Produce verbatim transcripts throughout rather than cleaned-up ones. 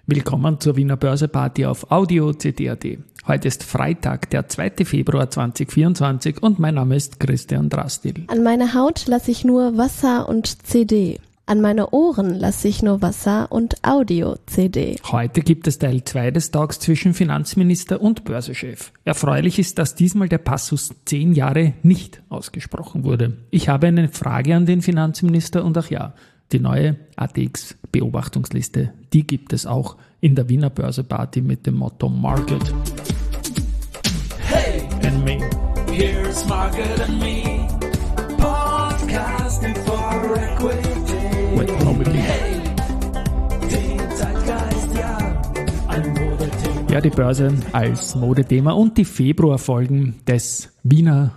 Willkommen zur Wiener Börseparty auf Audio C D punkt A T. Heute ist Freitag, der zweite Februar zweitausendvierundzwanzig und mein Name ist Christian Drastil. An meine Haut lasse ich nur Wasser und C D. An meine Ohren lasse ich nur Wasser und Audio-C D. Heute gibt es Teil zwei des Talks zwischen Finanzminister und Börsechef. Erfreulich ist, dass diesmal der Passus zehn Jahre nicht ausgesprochen wurde. Ich habe eine Frage an den Finanzminister und ach ja, die neue A T X-Beobachtungsliste, die gibt es auch in der Wiener Börseparty mit dem Motto Market. Hey, and me. Here's Market and me, podcasting for equity. Wait, nobody. Hey, den Zeitgeist, ja, ein Modethema. Ja, die Börse als Modethema und die Februarfolgen des Wiener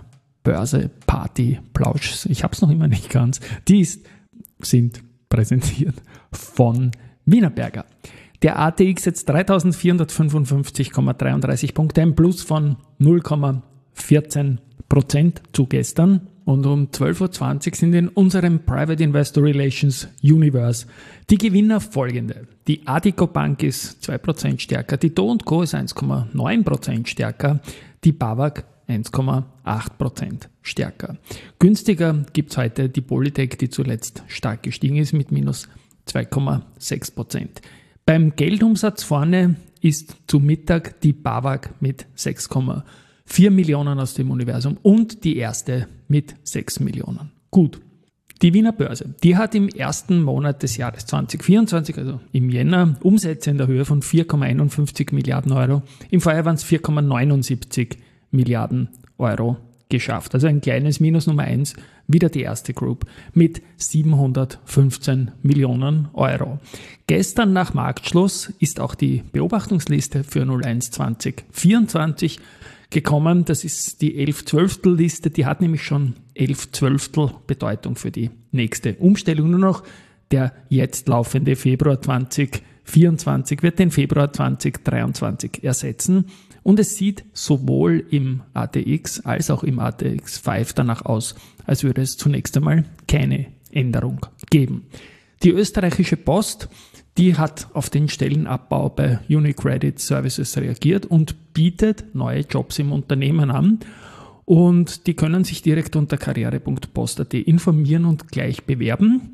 Börseparty-Plauschs, ich hab's noch immer nicht ganz, die ist, sind präsentiert von Wienerberger. Der A T X jetzt dreitausendvierhundertfünfundfünfzig Komma dreiunddreißig Punkte, ein Plus von null Komma vierzehn Prozent zu gestern. Und um zwölf Uhr zwanzig sind in unserem Private Investor Relations Universe die Gewinner folgende. Die Addiko Bank ist zwei Prozent stärker, die Do und Co. ist eins Komma neun Prozent stärker, die BAWAG eins Komma acht Prozent stärker. Günstiger gibt's heute die Polytech, die zuletzt stark gestiegen ist mit minus zwei Komma sechs Prozent. Beim Geldumsatz vorne ist zu Mittag die BAWAG mit sechs Komma vier Millionen aus dem Universum und die erste mit sechs Millionen. Gut, die Wiener Börse, die hat im ersten Monat des Jahres zweitausendvierundzwanzig, also im Jänner, Umsätze in der Höhe von vier Komma einundfünfzig Milliarden Euro. Im Vorjahr waren es vier Komma neunundsiebzig Milliarden Euro geschafft. Also ein kleines Minus Nummer eins, wieder die erste Group mit siebenhundertfünfzehn Millionen Euro. Gestern nach Marktschluss ist auch die Beobachtungsliste für null eins zwanzig vierundzwanzig gekommen. Das ist die elf Zwölftel Liste, die hat nämlich schon elf Zwölftel Bedeutung für die nächste Umstellung. Nur noch der jetzt laufende Februar zweitausendvierundzwanzig wird den Februar zweitausenddreiundzwanzig ersetzen. Und es sieht sowohl im A T X als auch im A T X fünf danach aus, als würde es zunächst einmal keine Änderung geben. Die österreichische Post, die hat auf den Stellenabbau bei UniCredit Services reagiert und bietet neue Jobs im Unternehmen an. Und die können sich direkt unter karriere punkt post punkt a t informieren und gleich bewerben.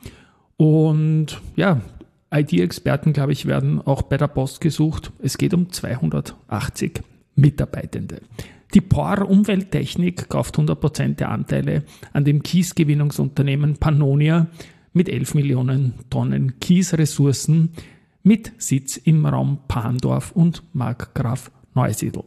Und ja, I T-Experten, glaube ich, werden auch bei der Post gesucht. Es geht um zweihundertachtzig Mitarbeitende. Die P O R Umwelttechnik kauft hundert Prozent der Anteile an dem Kiesgewinnungsunternehmen Pannonia mit elf Millionen Tonnen Kiesressourcen mit Sitz im Raum Pandorf und Markgraf Neusiedl.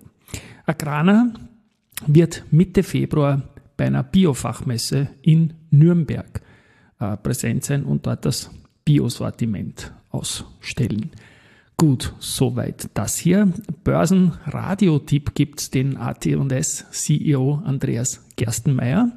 Agrana wird Mitte Februar bei einer Biofachmesse in Nürnberg äh, präsent sein und dort das Biosortiment ausstellen. Gut, soweit das hier. Börsenradiotipp gibt's den A T und S C E O Andreas Gerstenmaier.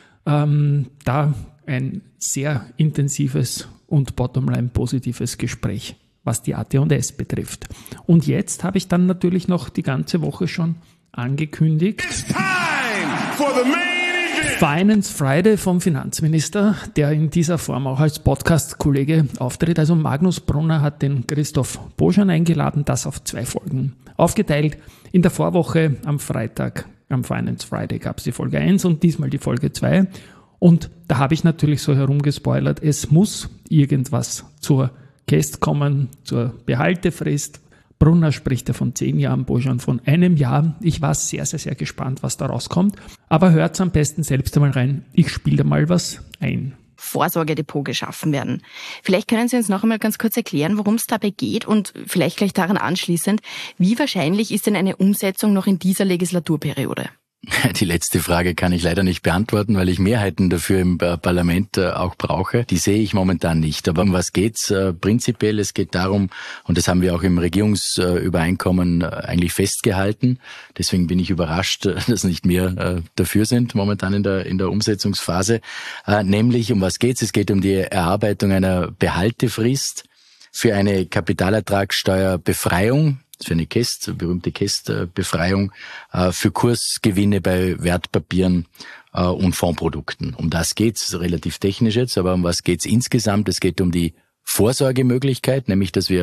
Ähm, da ein sehr intensives und bottomline positives Gespräch, was die A T und S betrifft. Und jetzt habe ich dann natürlich noch die ganze Woche schon angekündigt. It's time for the main event. Finance Friday vom Finanzminister, der in dieser Form auch als Podcast-Kollege auftritt. Also Magnus Brunner hat den Christoph Boschan eingeladen, das auf zwei Folgen aufgeteilt. In der Vorwoche am Freitag, am Finance Friday, gab es die Folge eins und diesmal die Folge zwei. Und da habe ich natürlich so herumgespoilert, es muss irgendwas zur Käst kommen, zur Behaltefrist. Brunner spricht ja von zehn Jahren, Boschan von einem Jahr. Ich war sehr, sehr, sehr gespannt, was da rauskommt. Aber hört's am besten selbst einmal rein. Ich spiele da mal was ein. Vorsorgedepot geschaffen werden. Vielleicht können Sie uns noch einmal ganz kurz erklären, worum es dabei geht und vielleicht gleich daran anschließend, wie wahrscheinlich ist denn eine Umsetzung noch in dieser Legislaturperiode? Die letzte Frage kann ich leider nicht beantworten, weil ich Mehrheiten dafür im Parlament auch brauche. Die sehe ich momentan nicht. Aber um was geht's? Prinzipiell, es geht darum, und das haben wir auch im Regierungsübereinkommen eigentlich festgehalten. Deswegen bin ich überrascht, dass nicht mehr dafür sind momentan in der, in der Umsetzungsphase. Nämlich, um was geht's? Es geht um die Erarbeitung einer Behaltefrist für eine Kapitalertragssteuerbefreiung. Für eine Käst, berühmte Kästbefreiung äh, für Kursgewinne bei Wertpapieren äh, und Fondsprodukten. Um das geht's, relativ technisch jetzt, aber um was geht's insgesamt? Es geht um die Vorsorgemöglichkeit, nämlich dass wir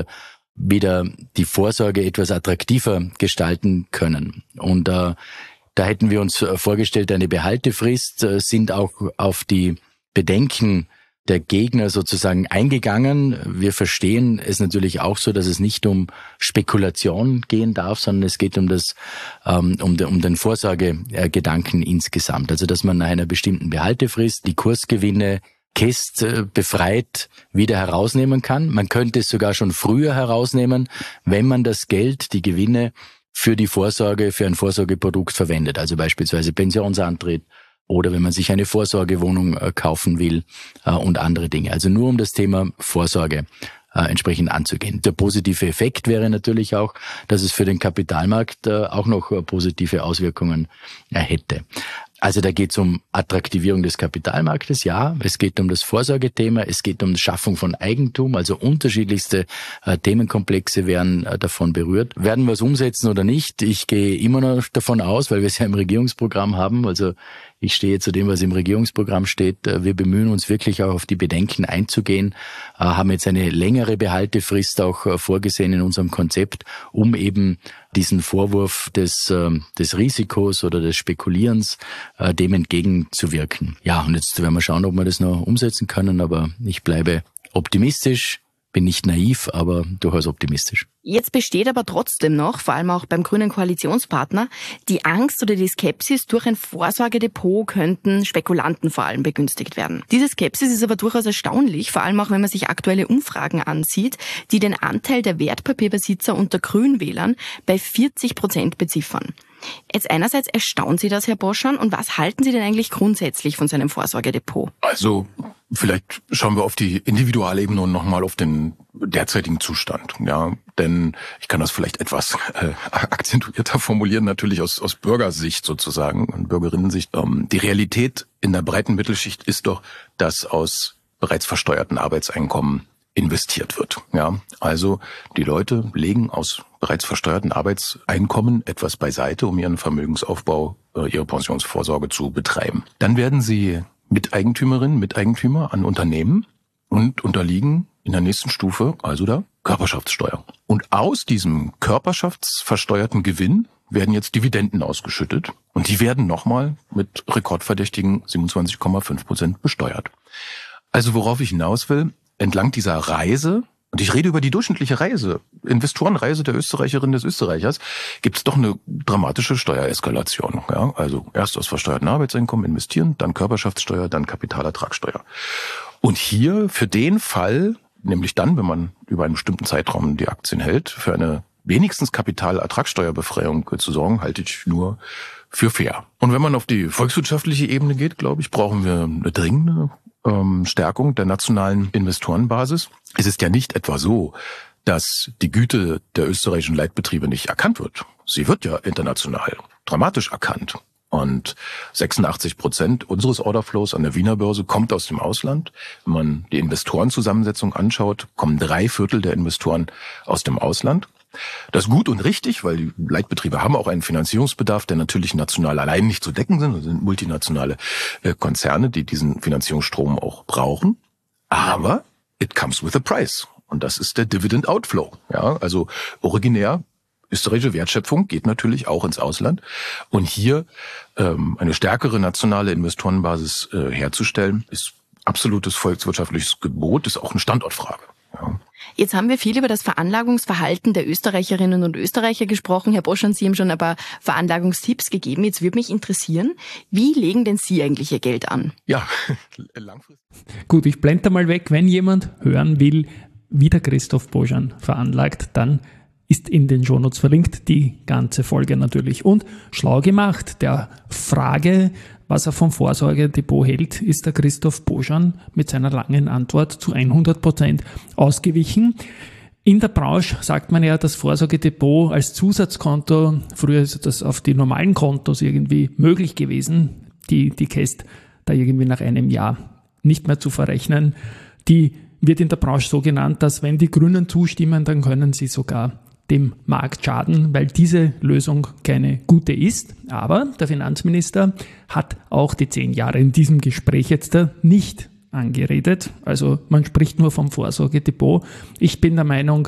wieder die Vorsorge etwas attraktiver gestalten können. Und äh, da hätten wir uns vorgestellt, eine Behaltefrist, äh, sind auch auf die Bedenken der Gegner sozusagen eingegangen. Wir verstehen es natürlich auch so, dass es nicht um Spekulation gehen darf, sondern es geht um das, ähm, um, de, um den Vorsorgegedanken insgesamt. Also, dass man nach einer bestimmten Behaltefrist die Kursgewinne Käst befreit wieder herausnehmen kann. Man könnte es sogar schon früher herausnehmen, wenn man das Geld, die Gewinne für die Vorsorge, für ein Vorsorgeprodukt verwendet. Also beispielsweise Pensionsantritt, oder wenn man sich eine Vorsorgewohnung äh, kaufen will äh, und andere Dinge. Also nur um das Thema Vorsorge äh, entsprechend anzugehen. Der positive Effekt wäre natürlich auch, dass es für den Kapitalmarkt äh, auch noch äh, positive Auswirkungen äh, hätte. Also da geht es um Attraktivierung des Kapitalmarktes, ja. Es geht um das Vorsorgethema, es geht um die Schaffung von Eigentum, also unterschiedlichste äh, Themenkomplexe werden äh, davon berührt. Werden wir es umsetzen oder nicht? Ich gehe immer noch davon aus, weil wir es ja im Regierungsprogramm haben, also ich stehe zu dem, was im Regierungsprogramm steht. Wir bemühen uns wirklich auch auf die Bedenken einzugehen, haben jetzt eine längere Behaltefrist auch vorgesehen in unserem Konzept, um eben diesen Vorwurf des, des Risikos oder des Spekulierens dem entgegenzuwirken. Ja, und jetzt werden wir schauen, ob wir das noch umsetzen können, aber ich bleibe optimistisch. Bin nicht naiv, aber durchaus optimistisch. Jetzt besteht aber trotzdem noch, vor allem auch beim grünen Koalitionspartner, die Angst oder die Skepsis, durch ein Vorsorgedepot könnten Spekulanten vor allem begünstigt werden. Diese Skepsis ist aber durchaus erstaunlich, vor allem auch wenn man sich aktuelle Umfragen ansieht, die den Anteil der Wertpapierbesitzer unter Grünwählern bei vierzig Prozent beziffern. Jetzt einerseits erstaunt Sie das, Herr Boschan, und was halten Sie denn eigentlich grundsätzlich von seinem Vorsorgedepot? Also vielleicht schauen wir auf die Individualebene und nochmal auf den derzeitigen Zustand. Ja, denn ich kann das vielleicht etwas äh, akzentuierter formulieren, natürlich aus, aus Bürgersicht sozusagen und Bürgerinnensicht. Ähm, die Realität in der breiten Mittelschicht ist doch, dass aus bereits versteuerten Arbeitseinkommen investiert wird. Ja, also die Leute legen aus bereits versteuerten Arbeitseinkommen etwas beiseite, um ihren Vermögensaufbau, ihre Pensionsvorsorge zu betreiben. Dann werden sie Miteigentümerinnen, Miteigentümer an Unternehmen und unterliegen in der nächsten Stufe also der Körperschaftssteuer. Und aus diesem körperschaftsversteuerten Gewinn werden jetzt Dividenden ausgeschüttet und die werden nochmal mit rekordverdächtigen siebenundzwanzig Komma fünf Prozent besteuert. Also worauf ich hinaus will, entlang dieser Reise, und ich rede über die durchschnittliche Reise, Investorenreise der Österreicherin des Österreichers, gibt es doch eine dramatische Steuereskalation. Ja? Also erst aus versteuerten Arbeitseinkommen investieren, dann Körperschaftssteuer, dann Kapitalertragssteuer. Und hier für den Fall, nämlich dann, wenn man über einen bestimmten Zeitraum die Aktien hält, für eine wenigstens Kapitalertragssteuerbefreiung zu sorgen, halte ich nur für fair. Und wenn man auf die volkswirtschaftliche Ebene geht, glaube ich, brauchen wir eine dringende ähm, Stärkung der nationalen Investorenbasis. Es ist ja nicht etwa so, dass die Güte der österreichischen Leitbetriebe nicht erkannt wird. Sie wird ja international dramatisch erkannt. Und sechsundachtzig Prozent unseres Orderflows an der Wiener Börse kommt aus dem Ausland. Wenn man die Investorenzusammensetzung anschaut, kommen drei Viertel der Investoren aus dem Ausland. Das ist gut und richtig, weil die Leitbetriebe haben auch einen Finanzierungsbedarf, der natürlich national allein nicht zu decken sind. Das sind multinationale äh, Konzerne, die diesen Finanzierungsstrom auch brauchen. Aber it comes with a price. Und das ist der Dividend Outflow. Ja, also originär österreichische Wertschöpfung geht natürlich auch ins Ausland. Und hier ähm, eine stärkere nationale Investorenbasis äh, herzustellen, ist absolutes volkswirtschaftliches Gebot, ist auch eine Standortfrage. Ja. Jetzt haben wir viel über das Veranlagungsverhalten der Österreicherinnen und Österreicher gesprochen. Herr Boschan, Sie haben schon ein paar Veranlagungstipps gegeben. Jetzt würde mich interessieren, wie legen denn Sie eigentlich Ihr Geld an? Ja, langfristig. Gut, ich blende mal weg. Wenn jemand hören will, wie der Christoph Boschan veranlagt, dann ist in den Shownotes verlinkt, die ganze Folge natürlich. Und schlau gemacht, der Frage, was er vom Vorsorgedepot hält, ist der Christoph Boschan mit seiner langen Antwort zu hundert Prozent ausgewichen. In der Branche sagt man ja, das Vorsorgedepot als Zusatzkonto, früher ist das auf die normalen Kontos irgendwie möglich gewesen, die, die Käst da irgendwie nach einem Jahr nicht mehr zu verrechnen. Die wird in der Branche so genannt, dass wenn die Grünen zustimmen, dann können sie sogar dem Markt schaden, weil diese Lösung keine gute ist. Aber der Finanzminister hat auch die zehn Jahre in diesem Gespräch jetzt nicht angeredet. Also man spricht nur vom Vorsorgedepot. Ich bin der Meinung,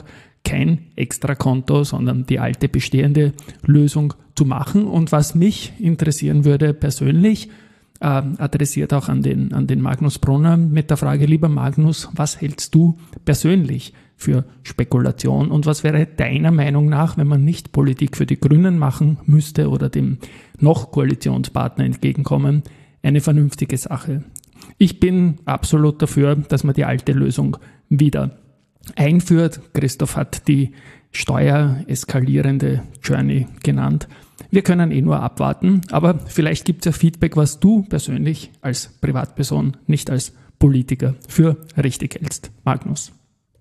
kein Extrakonto, sondern die alte bestehende Lösung zu machen. Und was mich interessieren würde persönlich, äh, adressiert auch an den, an den Magnus Brunner mit der Frage, lieber Magnus, was hältst du persönlich für Spekulation und was wäre deiner Meinung nach, wenn man nicht Politik für die Grünen machen müsste oder dem noch Koalitionspartner entgegenkommen, eine vernünftige Sache? Ich bin absolut dafür, dass man die alte Lösung wieder einführt. Christoph hat die steuereskalierende Journey genannt. Wir können eh nur abwarten, aber vielleicht gibt es ja Feedback, was du persönlich als Privatperson, nicht als Politiker, für richtig hältst. Magnus.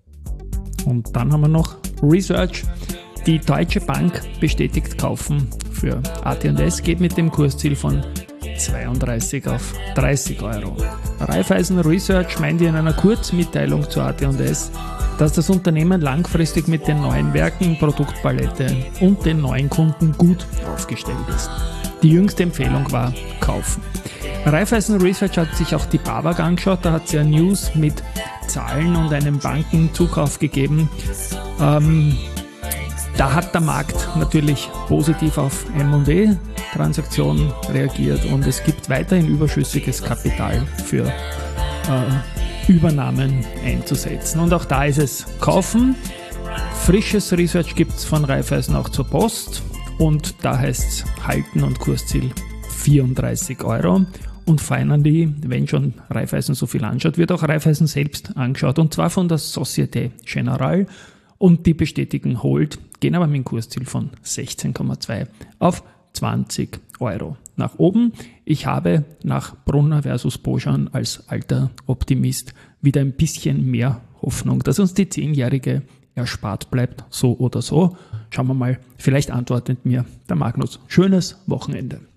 Und dann haben wir noch Research. Die Deutsche Bank bestätigt Kaufen für A T und S, geht mit dem Kursziel von zweiunddreißig auf dreißig Euro. Raiffeisen Research meinte in einer Kurzmitteilung zu A T und S, dass das Unternehmen langfristig mit den neuen Werken, Produktpalette und den neuen Kunden gut aufgestellt ist. Die jüngste Empfehlung war kaufen. Raiffeisen Research hat sich auch die BAWAG angeschaut, da hat es ja News mit Zahlen und einem Bankenzukauf gegeben. Ähm, da hat der Markt natürlich positiv auf M und E-Transaktionen reagiert und es gibt weiterhin überschüssiges Kapital für äh, Übernahmen einzusetzen. Und auch da ist es kaufen. Frisches Research gibt es von Raiffeisen auch zur Post und da heißt es halten und Kursziel vierunddreißig Euro. Und finally, wenn schon Raiffeisen so viel anschaut, wird auch Raiffeisen selbst angeschaut und zwar von der Société Générale und die bestätigen Hold, gehen aber mit dem Kursziel von sechzehn Komma zwei auf zwanzig Euro nach oben. Ich habe nach Brunner versus Boschan als alter Optimist wieder ein bisschen mehr Hoffnung, dass uns die zehnjährige erspart bleibt, so oder so. Schauen wir mal, vielleicht antwortet mir der Magnus. Schönes Wochenende.